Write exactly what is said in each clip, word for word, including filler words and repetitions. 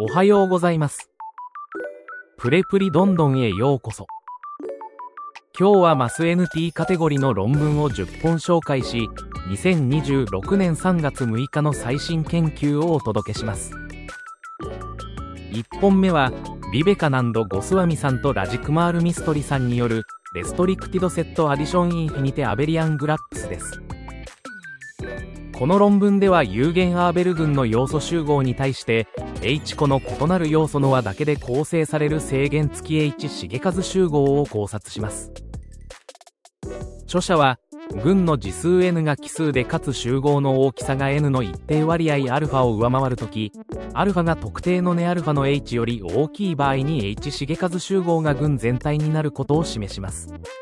おはようございます。プレプリどんどんへようこそ。今日はマス エヌティー カテゴリの論文をじゅっぽん紹介し、にせんにじゅうろくねんさんがつむいかの最新研究をお届けします。いっぽんめはビベカナンド・ゴスワミさんとラジクマール・ミストリさんによるレストリクティドセットアディションインフィニテアベリアングラップスです。この論文では有限アーベル群の要素集合に対して H 個の異なる要素の和だけで構成される正弦付き H 重数集合を考察します。著者は群の次数 N が奇数でかつ集合の大きさが N の一定割合 α を上回るとき、α が特定の根 α の H より大きい場合に H 重数集合が群全体になることを示します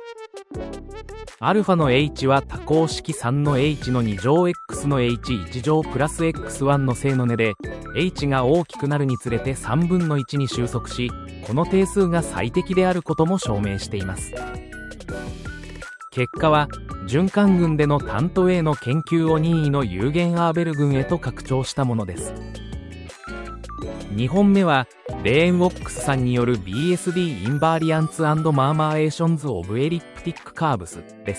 。α の H は多項式さんの H のに乗 X の エイチいち 乗プラス エックスワン の正の根で H が大きくなるにつれてさんぶんのいちに収束し、この定数が最適であることも証明しています。結果は循環群でのタント A の研究を任意の有限アーベル群へと拡張したものです。にほんめはレーンウォックスさんによる ビーエスディー インバーリアンツ&マーマーエーションズ・オブ・エリプティック・カーブスです。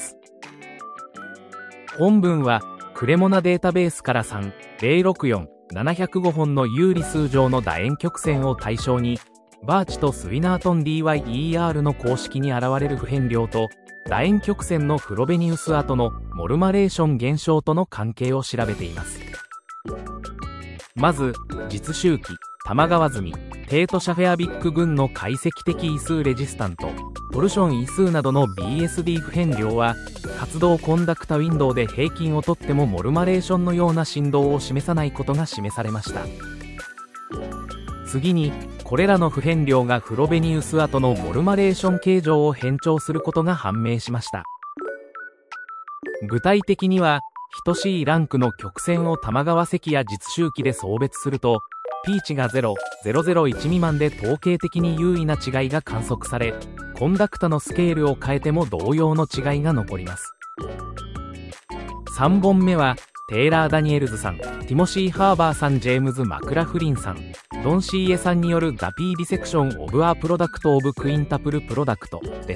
本文はクレモナデータベースからさんまるろくよんななぜろごほんの有理数上の楕円曲線を対象に、バーチとスウィナートン ディーワイイーアール の公式に現れる不変量と楕円曲線のフロベニウス跡のモルマレーション現象との関係を調べています。まず実周期、玉川積、テートシャフェアビック群の解析的異数レジスタント、トルション異数などの ビーエスディー 不変量は活動コンダクタウィンドウで平均をとってもモルマレーションのような振動を示さないことが示されました。次にこれらの不変量がフロベニウス跡のモルマレーション形状を変調することが判明しました。具体的には等しいランクの曲線を玉川積や実周期で相別すると P 値がゼロ、ゼロゼロいち未満で統計的に優位な違いが観測され、コンダクタのスケールを変えても同様の違いが残ります。さんぼんめはテイラー・ダニエルズさん、ティモシー・ハーバーさん、ジェームズ・マクラフリンさん、ドン・シーエさんによるザ・P・ディセクション・オブ・ア・プロダクト・オブ・クインタプル・プロダクトです。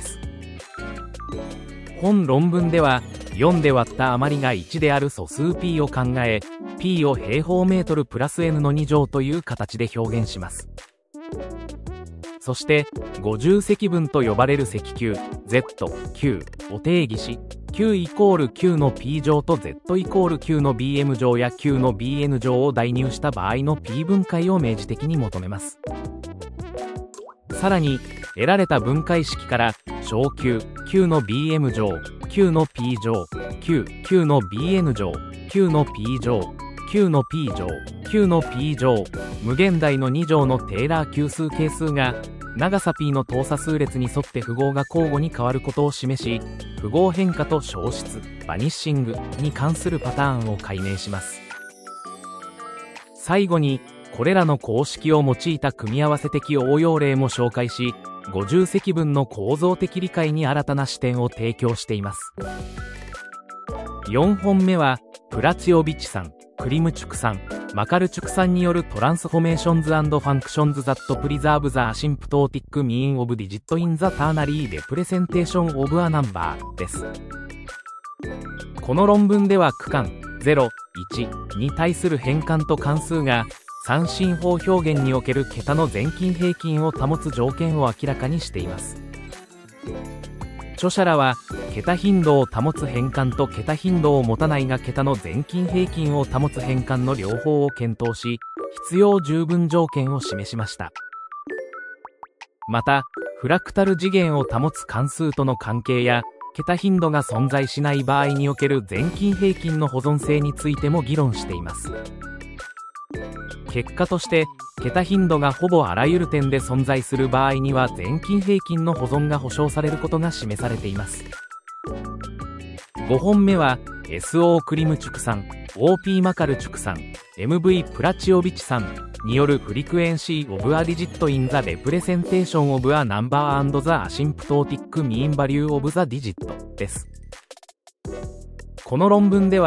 本論文ではよんで割った余りがいちである素数 P を考え、P を平方メートルプラス N のに乗という形で表現します。そしてごじゅう積分と呼ばれる積 Q、Z、Q を定義し、Q イコール Q の P 乗と Z イコール Q の ビーエム 乗や Q の ビーエヌ 乗を代入した場合の P 分解を明示的に求めます。さらに得られた分解式から小 Q、Q の ビーエム 乗、Q の P 乗、Q、Q の ビーエヌ 乗、Q の P 乗、Q の P 乗、Q の P 乗、無限大のに乗のテーラー級数係数が長さ P の等差数列に沿って符号が交互に変わることを示し、符号変化と消失、バニッシングに関するパターンを解明します。最後にこれらの公式を用いた組み合わせ的応用例も紹介し、ごじゅう積分の構造的理解に新たな視点を提供しています。よんほんめはプラツィオビチさん、クリムチュクさん、マカルチュクさんによるトランスフォメーションズ&ファンクションズ・ザット・プリザーブ・ザ・アシンプトーティック・ミーン・オブ・ディジット・イン・ザ・ターナリー・レプレゼンテーション・オブ・ア・ナンバーです。この論文では区間ゼロ、いちに対する変換と関数が三進法表現における桁の全近平均を保つ条件を明らかにしています。著者らは桁頻度を保つ変換と桁頻度を持たないが桁の全近平均を保つ変換の両方を検討し、必要十分条件を示しました。またフラクタル次元を保つ関数との関係や桁頻度が存在しない場合における全近平均の保存性についても議論しています。結果として桁頻度がほぼあらゆる点で存在する場合には全近平均の保存が保証されることが示されています。ごほんめは エスオー クリムチュクさん、オーピー マカルチュクさん、エムブイ プラチオビチさんによるフリクエンシー・オブ・ア・ディジット・イン・ザ・レプレゼンテーション・オブ・ア・ナンバー・アンド・ザ・アシンプトーティック・ミーン・バリュー・オブ・ザ・ディジットです。この論文では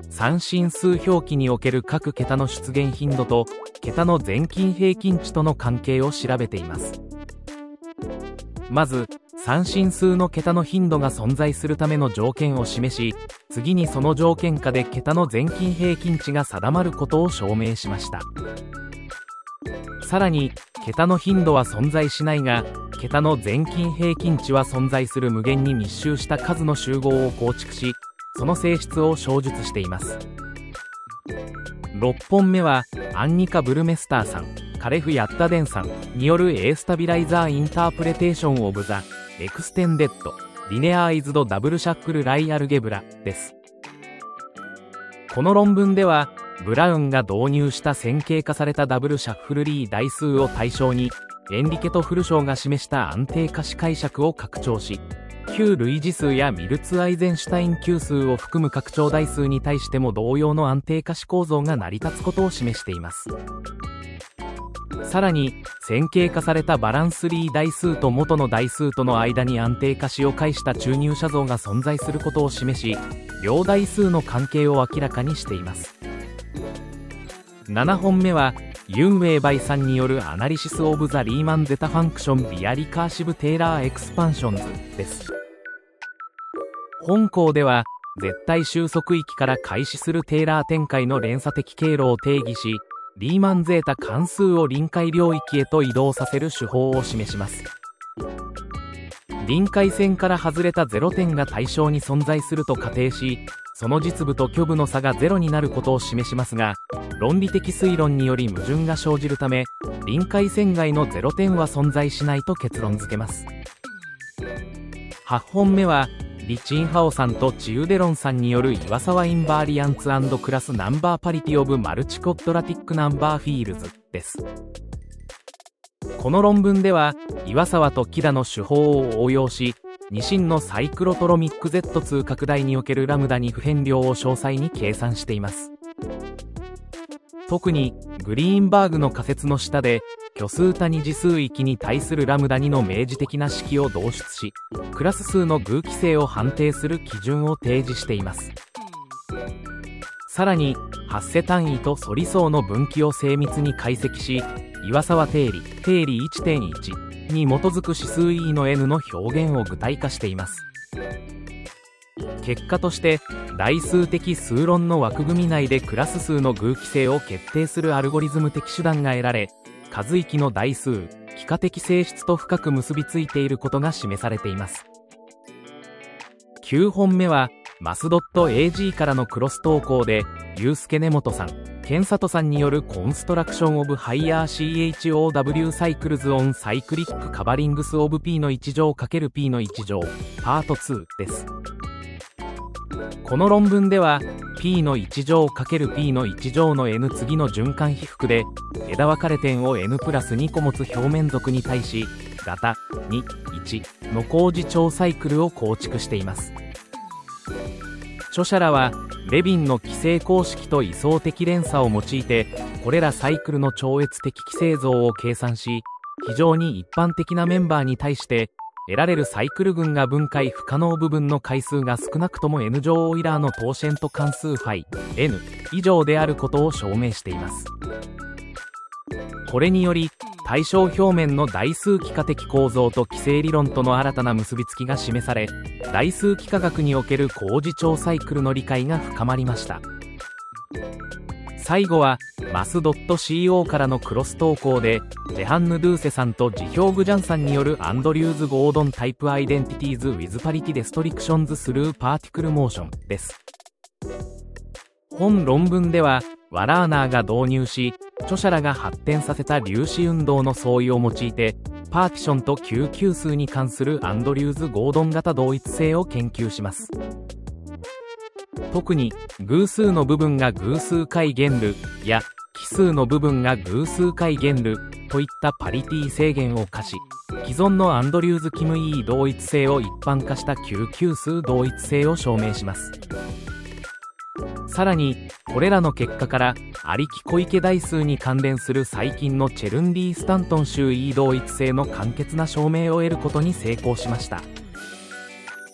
三進数表記における各桁の出現頻度と桁の全近平均値との関係を調べています。まず三進数の桁の頻度が存在するための条件を示し、次にその条件下で桁の全近平均値が定まることを証明しました。さらに桁の頻度は存在しないが、桁の全近平均値は存在する無限に密集した数の集合を構築し、その性質を証述しています。ろっぽんめはアンニカ・ブルメスターさん、カレフ・ヤッタデンさんによる A スタビライザー・インタープレテーション・オブ・ザ・エクステンデッド・リネアイズド・ダブル・シャックル・ライアルゲブラです。この論文ではブラウンが導入した線形化されたダブルシャッフルリー代数を対象に、エンリケとフルショーが示した安定可視解釈を拡張し、旧類似数やミルツ・アイゼンシュタイン級数を含む拡張代数に対しても同様の安定可視構造が成り立つことを示しています。さらに線形化されたバランスリー代数と元の代数との間に安定可視を介した注入写像が存在することを示し、両代数の関係を明らかにしています。ななほんめはユンウェイバイさんによるアナリシス・オブ・ザ・リーマン・ゼタ・ファンクション・ビア・リカーシブ・テーラー・エクスパンションズです。本項では絶対収束域から開始するテーラー展開の連鎖的経路を定義し、リーマンゼータ関数を臨界領域へと移動させる手法を示します。臨界線から外れたゼロ点が対象に存在すると仮定し、その実部と虚部の差がゼロになることを示しますが、論理的推論により矛盾が生じるため、臨界線外のゼロ点は存在しないと結論付けます。はちほんめはリ・チンハオさんとチウデロンさんによる岩沢インバーリアンツ&クラスナンバーパリティオブマルチコッドラティックナンバーフィールズです。この論文では岩沢とキダの手法を応用し、二進のサイクロトロミック ゼットツー 拡大におけるラムダに不変量を詳細に計算しています。特にグリーンバーグの仮説の下で虚数多二次数域に対するラムダにの明示的な式を導出し、クラス数の偶規性を判定する基準を提示しています。さらにハッセ単位と素理相の分岐を精密に解析し、岩沢定理定理 いってんいち に基づく指数 E の N の表現を具体化しています。結果として代数的数論の枠組み内でクラス数の偶規性を決定するアルゴリズム的手段が得られ、数域の代数幾何的性質と深く結びついていることが示されています。きゅうほんめはマスドット エージー からのクロス投稿でユースケ根本さん、ケンサトさんによるコンストラクションオブハイヤー シーエイチオーダブリュー サイクルズオンサイクリックカバリングスオブ P のいち乗 ×P のいち乗パートツーです。この論文では P のいち乗 ×P のいち乗の N 次の循環被覆で枝分かれ点を N プラスに個持つ表面属に対し型に、いちの高次長サイクルを構築しています。著者らはレビンの規制公式と位相的連鎖を用いてこれらサイクルの超越的規制像を計算し、非常に一般的なメンバーに対して得られるサイクル群が分解不可能部分の回数が少なくとも N 乗オイラーのトーシェント関数 φ、N 以上であることを証明しています。これにより対象表面の代数幾何的構造と規制理論との新たな結びつきが示され、代数幾何学における高次長サイクルの理解が深まりました。最後はマス .co からのクロス投稿でジェハンヌ・ドゥーセさんとジヒョーグジャンさんによるアンドリューズ・ゴードンタイプアイデンティティーズ・ウィズ・パリティ・デストリクションズ・スルー・パーティクル・モーションです。本論文ではワラーナーが導入し、著者らが発展させた粒子運動の相違を用いてパーティションと級級数に関するアンドリューズ・ゴードン型同一性を研究します。特に偶数の部分が偶数解原ルや奇数の部分が偶数解原ルといったパリティ制限を課し、既存のアンドリューズ・キム・イー同一性を一般化した級級数同一性を証明します。さらにこれらの結果からありき小池代数に関連する最近のチェルンリー・スタントン集 E 同一性の簡潔な証明を得ることに成功しました。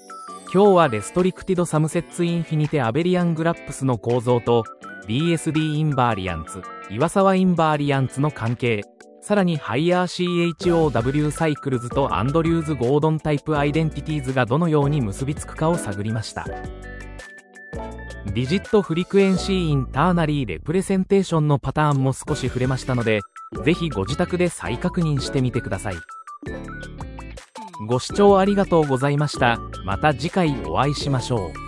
今日はレストリクティドサムセッツインフィニテアベリアングラップスの構造と ビーエスディー インバーリアンツ、岩沢インバーリアンツの関係、さらにハイヤー シーエイチオーダブリュー サイクルズとアンドリューズ・ゴードンタイプアイデンティティーズがどのように結びつくかを探りました。ディジットフリクエンシーインターナリーレプレゼンテーションのパターンも少し触れましたので、ぜひご自宅で再確認してみてください。ご視聴ありがとうございました。また次回お会いしましょう。